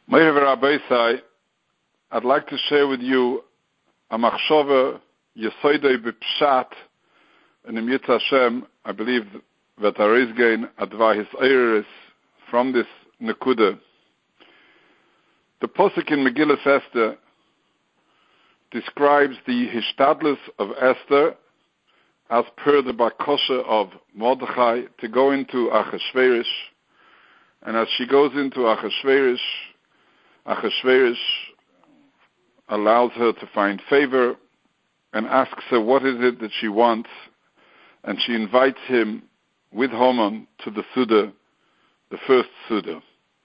Meir Rabbeisai, I'd like to share with you a machshava yesoidei b'pshat, and in Yitzhak Hashem, I believe that there is gain adva his eiris from this nekuda. The posuk in Megillas Esther describes the hishtadlus of Esther as per the bakosha of Mordechai to go into Achashverosh, and as she goes into Achashverosh, Achashverosh allows her to find favor and asks her what is it that she wants, and she invites him with Haman to the Suda, the first Suda.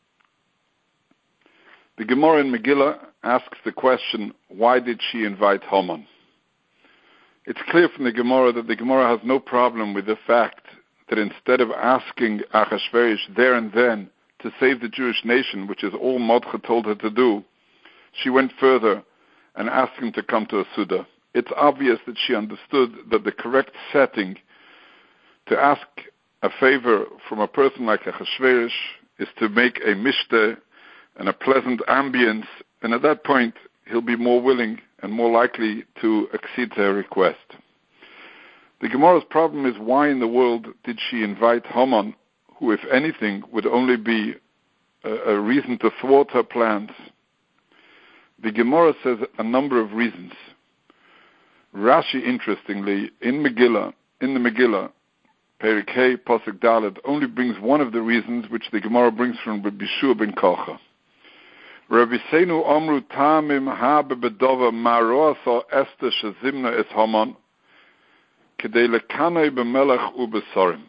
The Gemara in Megillah asks the question, why did she invite Haman? It's clear from the Gemara that the Gemara has no problem with the fact that instead of asking Achashverosh there and then to save the Jewish nation, which is all Mordechai told her to do, she went further and asked him to come to a Suda. It's obvious that she understood that the correct setting to ask a favor from a person like Achashverosh is to make a mishteh and a pleasant ambience, and at that point he'll be more willing and more likely to accede to her request. The Gemara's problem is, why in the world did she invite Haman, who, if anything, would only be a reason to thwart her plans? The Gemara says a number of reasons. Rashi, interestingly, in the Megillah, Perik Hey, Pasuk Dalet, only brings one of the reasons which the Gemara brings from Rabbi Shua ben Kocha. Rabbi Seinu Amru Tamim Habe Bedova Maroa Sa Esther Shazimna Es Haman Kedei Lekanei B'Melech U'Besorim.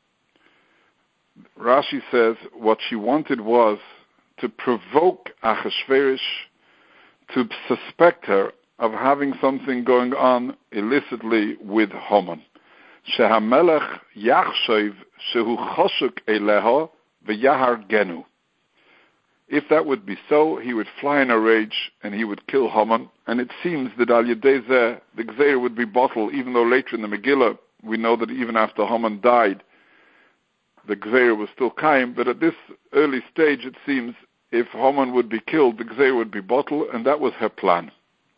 Rashi says what she wanted was to provoke Achashverosh to suspect her of having something going on illicitly with Haman. Shehamelech Yachshev Shehu Choshuk Eleha V'Yahar Genu. If that would be so, he would fly in a rage and he would kill Haman. And it seems that Al Yedei Zeh, the Gzeir would be bottled, even though later in the Megillah we know that even after Haman died, the Gzeir was still kaim. But at this early stage, it seems, if Haman would be killed, the Gzeir would be bottled, and that was her plan.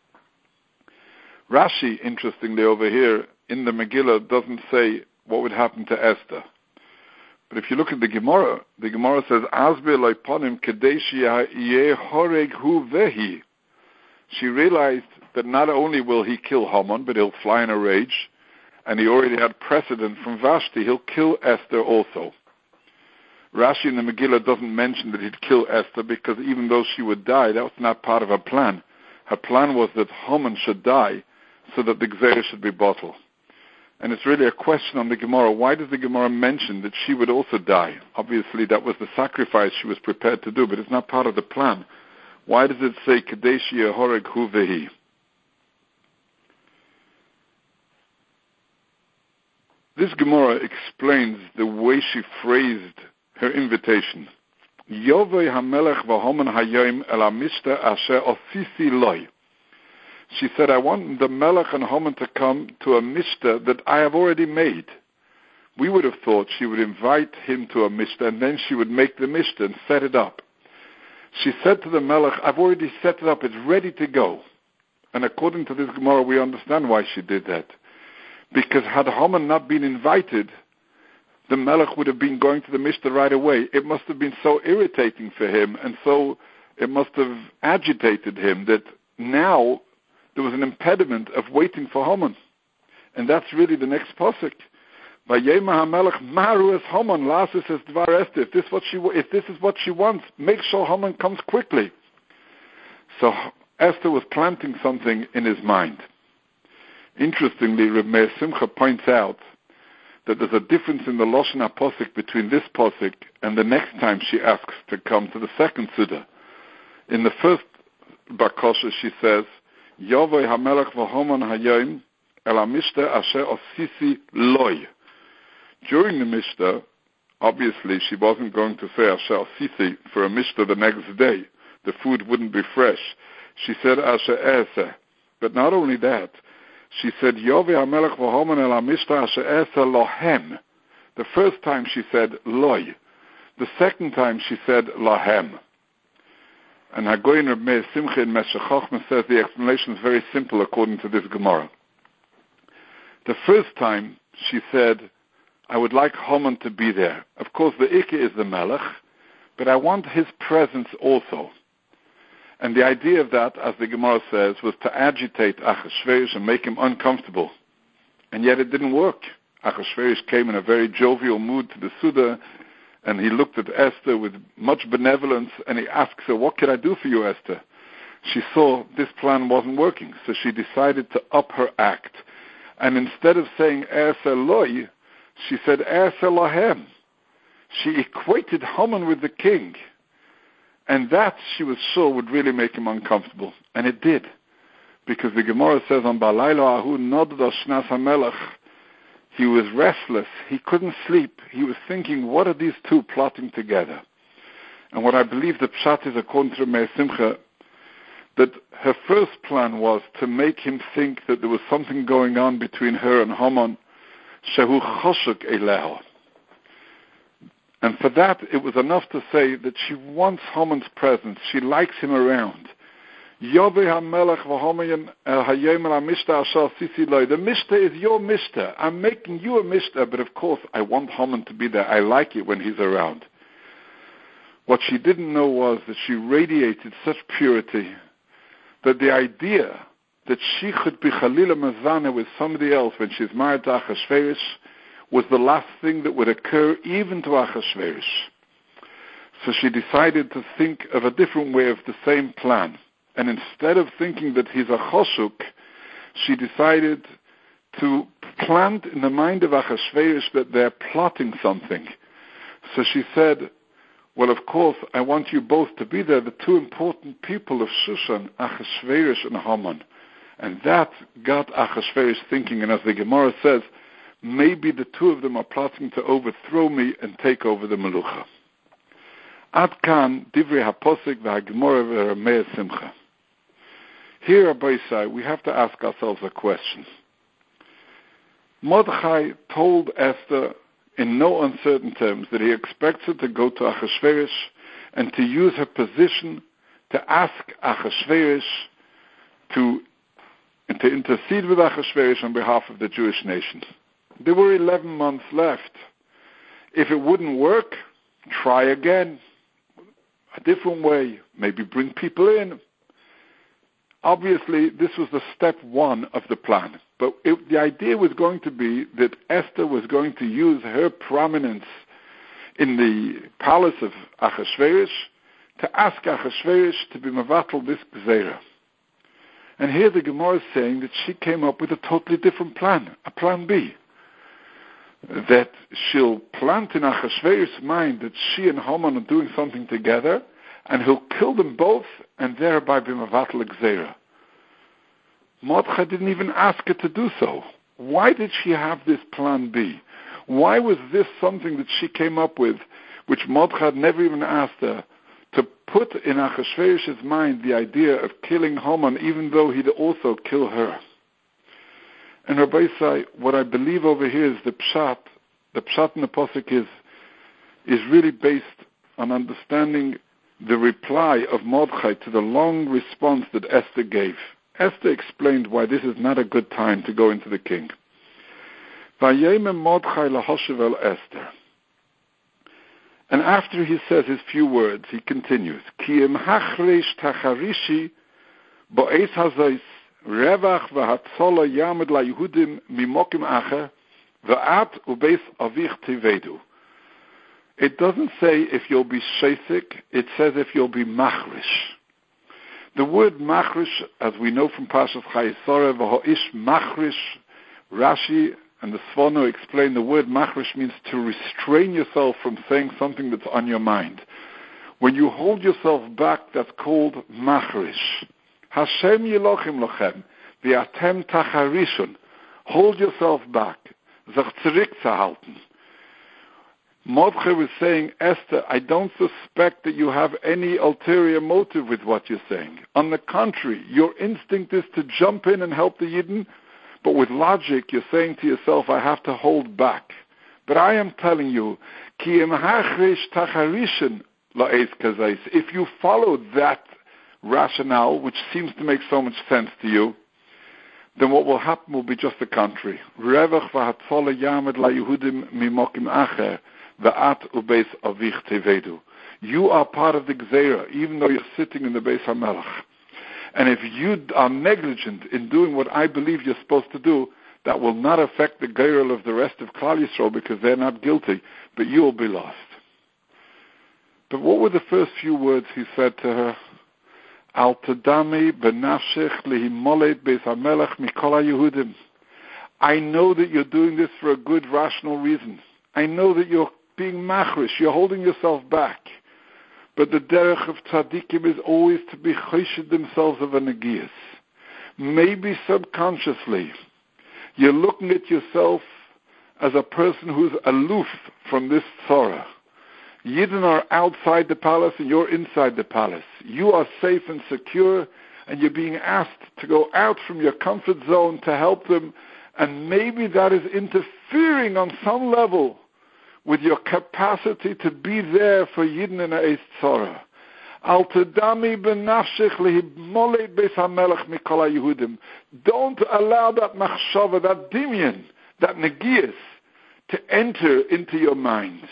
Rashi, interestingly over here, in the Megillah, doesn't say what would happen to Esther. But if you look at the Gemara says, Azbe loiponim kadeshi yeh horeg hu vehi. She realized that not only will he kill Haman, but he'll fly in a rage, and he already had precedent from Vashti. He'll kill Esther also. Rashi in the Megillah doesn't mention that he'd kill Esther, because even though she would die, that was not part of her plan. Her plan was that Haman should die so that the Gzeir should be bottled. And it's really a question on the Gemara. Why does the Gemara mention that she would also die? Obviously, that was the sacrifice she was prepared to do, but it's not part of the plan. Why does it say, Kadeshi Horeg Hu Vehi? This Gemara explains the way she phrased her invitation. Yovei HaMelech V'Haman Hayom El HaMishta Asher Osisi Loi. She said, I want the Melech and Haman to come to a mishteh that I have already made. We would have thought she would invite him to a mishteh, and then she would make the mishteh and set it up. She said to the Melech, I've already set it up, it's ready to go. And according to this Gemara, we understand why she did that. Because had Haman not been invited, the Melech would have been going to the mishteh right away. It must have been so irritating for him, and so it must have agitated him that now there was an impediment of waiting for Haman. And that's really the next pasuk. Vayema HaMelech Maru es Haman lasis es dvar Esther. If this is what she wants, make sure Haman comes quickly. So Esther was planting something in his mind. Interestingly, Reb Meir Simcha points out that there's a difference in the Lashon HaPosuk between this pasuk and the next time she asks to come to the second Suda. In the first Bakosha, she says, Yovei HaMelech V'Haman Hayom El HaMishteh Asher Osisi Loi. During the Mishteh, obviously she wasn't going to say Asher Osisi for a Mishteh the next day. The food wouldn't be fresh. She said Asher Eseh. But not only that, she said Yovei HaMelech V'Haman El HaMishteh Asher Eseh Lohem. The first time she said Loi. The second time she said Lohem. And Hagoyin Reb Meir Simcha in Meshech Chochmah says the explanation is very simple according to this Gemara. The first time she said, I would like Haman to be there. Of course, the Ikke is the Melech, but I want his presence also. And the idea of that, as the Gemara says, was to agitate Achashverosh and make him uncomfortable. And yet it didn't work. Achashverosh came in a very jovial mood to the Suda, and he looked at Esther with much benevolence, and he asked her, what can I do for you, Esther? She saw this plan wasn't working, so she decided to up her act. And instead of saying Eres Eloi, she said Eres Elohem. She equated Haman with the king. And that, she was sure, would really make him uncomfortable. And it did. Because the Gemara says on Balaylo Ahu Nodad Shnas HaMelech, he was restless. He couldn't sleep. He was thinking, what are these two plotting together? And what I believe the Pshat is, according to Meir Simcha, that her first plan was to make him think that there was something going on between her and Haman, Shehu Choshek Eleho. And for that, it was enough to say that she wants Haman's presence. She likes him around. The Mishta is your Mishta. I'm making you a Mishta, but of course I want Haman to be there. I like it when he's around. What she didn't know was that she radiated such purity that the idea that she could be Chalila Mazana with somebody else when she's married to Achashverosh was the last thing that would occur even to Achashverosh. So she decided to think of a different way of the same plan. And instead of thinking that he's a choshuk, she decided to plant in the mind of Achashverosh that they're plotting something. So she said, well, of course, I want you both to be there, the two important people of Shushan, Achashverosh and Haman. And that got Achashverosh thinking, and as the Gemara says, maybe the two of them are plotting to overthrow me and take over the Melucha. Ad kan divrei haposik v'hagemora v'Meir Simcha. Here, Rabbi Yisai, we have to ask ourselves a question. Mordechai told Esther in no uncertain terms that he expects her to go to Achashverosh and to use her position to ask Achashverosh to intercede with Achashverosh on behalf of the Jewish nation. There were 11 months left. If it wouldn't work, try again. A different way. Maybe bring people in. Obviously, this was the step one of the plan. But the idea was going to be that Esther was going to use her prominence in the palace of Achashverosh to ask Achashverosh to be mevatel this gzeira. And here the Gemara is saying that she came up with a totally different plan, a plan B. That she'll plant in Achashverosh's mind that she and Haman are doing something together, and he'll kill them both, and thereby be mevatel gzeira. Mordechai didn't even ask her to do so. Why did she have this plan B? Why was this something that she came up with, which Mordechai had never even asked her, to put in Achashverosh's mind the idea of killing Haman, even though he'd also kill her? And Rabbi Yisai, what I believe over here is the pshat. The pshat in the posuk is really based on understanding the reply of Mordechai to the long response that Esther gave. Esther explained why this is not a good time to go into the king. Vayemem Mordechai lahoshev el Esther. And after he says his few words, he continues, Ki im hachreish tacharishi bo'es hazais revach v'hatzola yamed la Yehudim mimokim acher v'at ubeis avich tivedu. It doesn't say if you'll be shesik, it says if you'll be machrish. The word machrish, as we know from Parshas Chayesora, v'ho'ish machrish, Rashi and the Sforno explain the word machrish means to restrain yourself from saying something that's on your mind. When you hold yourself back, that's called machrish. Hashem Yelochim lochem, v'atem tacharishon. Hold yourself back. Sich zurückzuhalten. Mordechai was saying, Esther, I don't suspect that you have any ulterior motive with what you're saying. On the contrary, your instinct is to jump in and help the Yidden, but with logic, you're saying to yourself, I have to hold back. But I am telling you, if you follow that rationale, which seems to make so much sense to you, then what will happen will be just the contrary. Revach v'hatzola yamed la Yehudim mimokim acher v'at ubeis avich tevedu. You are part of the Gzeira, even though you're sitting in the Beis HaMelech. And if you are negligent in doing what I believe you're supposed to do, that will not affect the Geirel of the rest of Klal Yisrael because they're not guilty, but you will be lost. But what were the first few words he said to her? Al tadami benafshech lehimolet Beis HaMelech mikol HaYehudim. I know that you're doing this for a good, rational reason. I know that you're being machrish, you're holding yourself back. But the derech of tzaddikim is always to be choshed themselves of a negias. Maybe subconsciously, you're looking at yourself as a person who's aloof from this tzara. Yidden are outside the palace and you're inside the palace. You are safe and secure, and you're being asked to go out from your comfort zone to help them, and maybe that is interfering on some level with your capacity to be there for Yidden in Eis Tzora. Al tadami benafshech lehimolet Beis HaMelech mikol HaYehudim. Don't allow that machshava, that dimyan, that negias, to enter into your mind.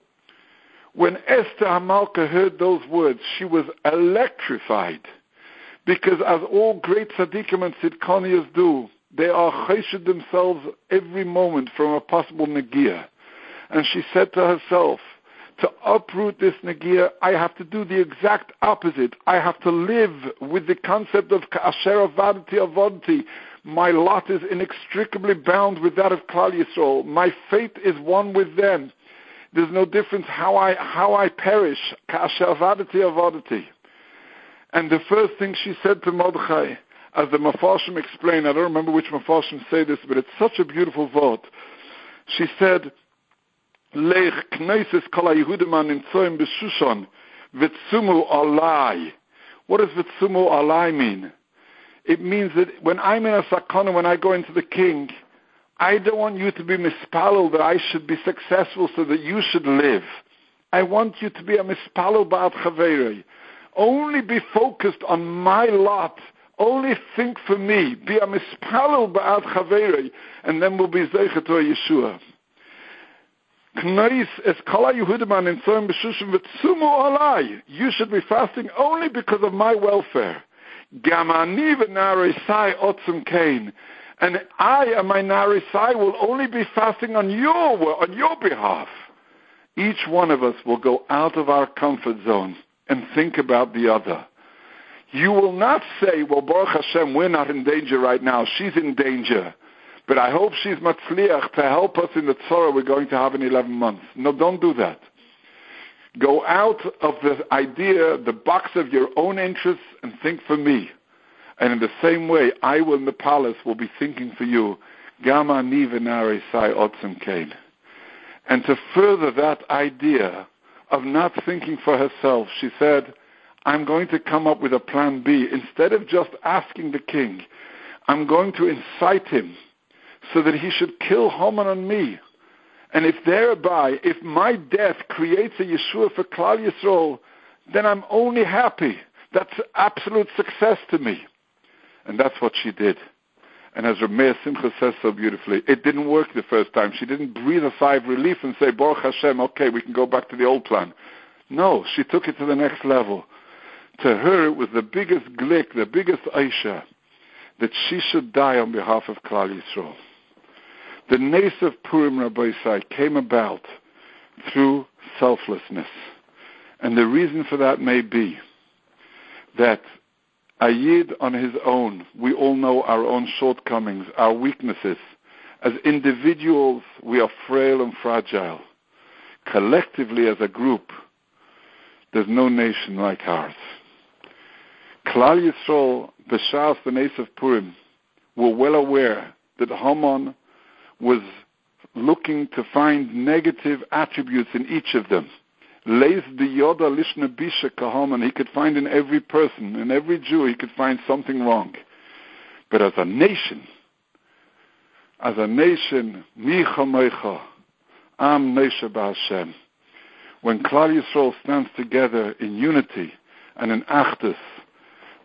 When Esther Hamalka heard those words, she was electrified, because as all great tzaddikim and tzidkonias do, they are chesed themselves every moment from a possible negia. And she said to herself, to uproot this negia, I have to do the exact opposite. I have to live with the concept of ka'asher avadati avodati. My lot is inextricably bound with that of Klal Yisrael. My fate is one with them. There's no difference how I perish. Ka'asher avadati avodati. And the first thing she said to Mordechai, as the Mefarshim explain, I don't remember which Mefarshim say this, but it's such a beautiful thought. She said, Lech knesses kol haYehudim hanimtzoim b'Shushan v'tzumu alai. What does v'tzumu alai mean? It means that when I'm in a sakana, when I go into the king, I don't want you to be mispalel that I should be successful so that you should live. I want you to be a mispalel ba'at chaverei. Only be focused on my lot. Only think for me. Be a mispalel ba'at chaverei, and then we'll be zeicha to a Yeshua. You should be fasting only because of my welfare. And I and my narisai will only be fasting on your behalf. Each one of us will go out of our comfort zone and think about the other. You will not say, well, Baruch Hashem, we're not in danger right now. She's in danger. But I hope she's matzliach to help us in the tzorah we're going to have in 11 months. No, don't do that. Go out of the idea, the box of your own interests, and think for me. And in the same way, I will in the palace will be thinking for you. Gama ni v'narei sai otzim kain. And to further that idea of not thinking for herself, she said, I'm going to come up with a plan B. Instead of just asking the king, I'm going to incite him so that he should kill Haman on me. And if thereby, if my death creates a Yeshua for Klal Yisrael, then I'm only happy. That's absolute success to me. And that's what she did. And as Rav Meir Simcha says so beautifully, it didn't work the first time. She didn't breathe a sigh of relief and say, Baruch Hashem, okay, we can go back to the old plan. No, she took it to the next level. To her, it was the biggest glick, the biggest Aisha, that she should die on behalf of Klal Yisrael. The Nes of Purim, Rabbi Isai, came about through selflessness. And the reason for that may be that a Yid on his own, we all know our own shortcomings, our weaknesses. As individuals, we are frail and fragile. Collectively, as a group, there's no nation like ours. Klal Yisrael, B'Shas the Nes of Purim, were well aware that Haman was looking to find negative attributes in each of them. Leis the Yoda Lishna Bisha Kahaman, he could find in every person, in every Jew, he could find something wrong. But as a nation, Micha Meicha, Am Neisha B'Hashem, when Klal Yisrael stands together in unity and in Achdus,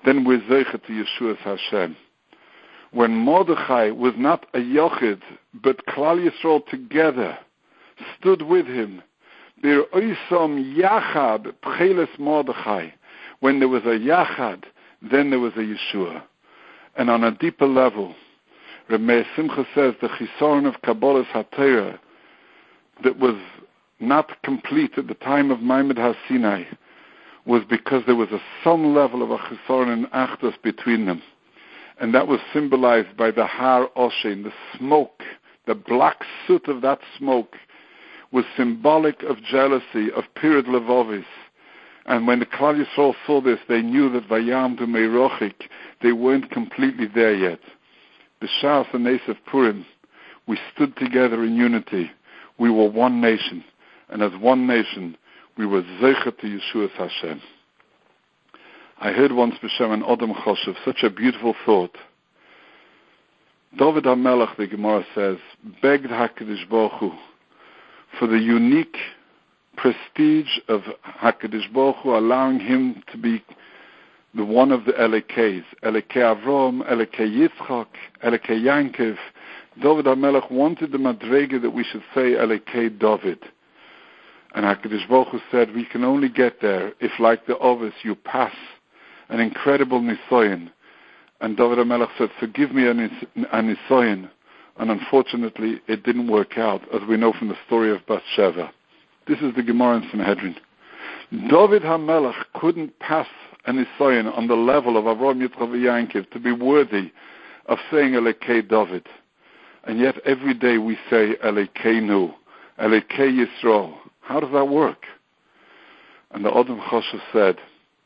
then we're zeicha to Yeshua's Hashem. When Mordechai was not a yochid, but Klal Yisrael together stood with him, Bir oisom yachad pcheles Mordechai. When there was a yachad, then there was a Yeshua. And on a deeper level, Reb Meir Simcha says the chisaron of Kabbalah's HaTorah that was not complete at the time of Maimed HaSinai was because there was some level of a chisaron and achdus between them. And that was symbolized by the Har Oshin, the smoke, the black soot of that smoke was symbolic of jealousy, of Pirid Levovis. And when the Klal Yisrael saw this, they knew that Vayamdu Meirochik, they weren't completely there yet. The Shas and Nes of Purim, we stood together in unity. We were one nation. And as one nation, we were Zeicha to Yeshua's Hashem. I heard once B'Shem an Odom Choshev, such a beautiful thought. David HaMelech, the Gemara says, begged HaKadosh Baruch Hu for the unique prestige of HaKadosh Baruch Hu, allowing him to be the one of the Elekes, Elekei Avrom, Elekei Yitzchak, Elekei Yankov. David HaMelech wanted the Madrega that we should say Elekei David. And HaKadosh Baruch Hu said, we can only get there if, like the Ovis, you pass an incredible Nisoyan. And David HaMelech said, forgive me a Nisoyan. And unfortunately, it didn't work out, as we know from the story of Bathsheba. This is the Gemara in Sanhedrin. David HaMelech couldn't pass a Nisoyan on the level of Avram Yitzchak Yankov to be worthy of saying Elekei David. And yet every day we say Elekeinu, Elekei Yisrael. How does that work? And the Odom Choshev said,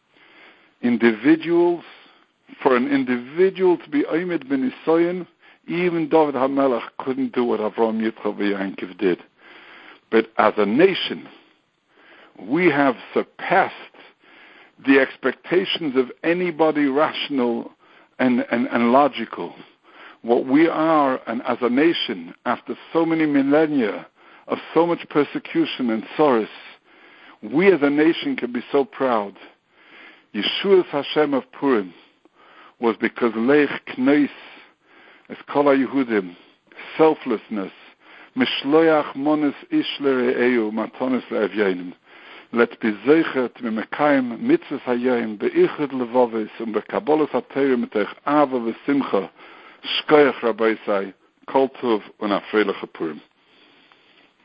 for an individual to be Omed ben Nisoyan, even David HaMelech couldn't do what Avram Yitzchak Yankov did. But as a nation, we have surpassed the expectations of anybody rational and logical. What we are, and as a nation, after so many millennia of so much persecution and sorrows, we as a nation can be so proud. Yeshua's Hashem of Purim was because Leich Kneis, as Kol HaYehudim, selflessness, Mishloach Monis Ish L'Re'eu, Matonis Le'Evyenim. Let's be zeichet mimekayim mitzvahs hayom beichud levavis and bekabbalas HaTorah mitech ava v'simcha shkoyach Rabbi Isai kol tov and a freiliche Purim.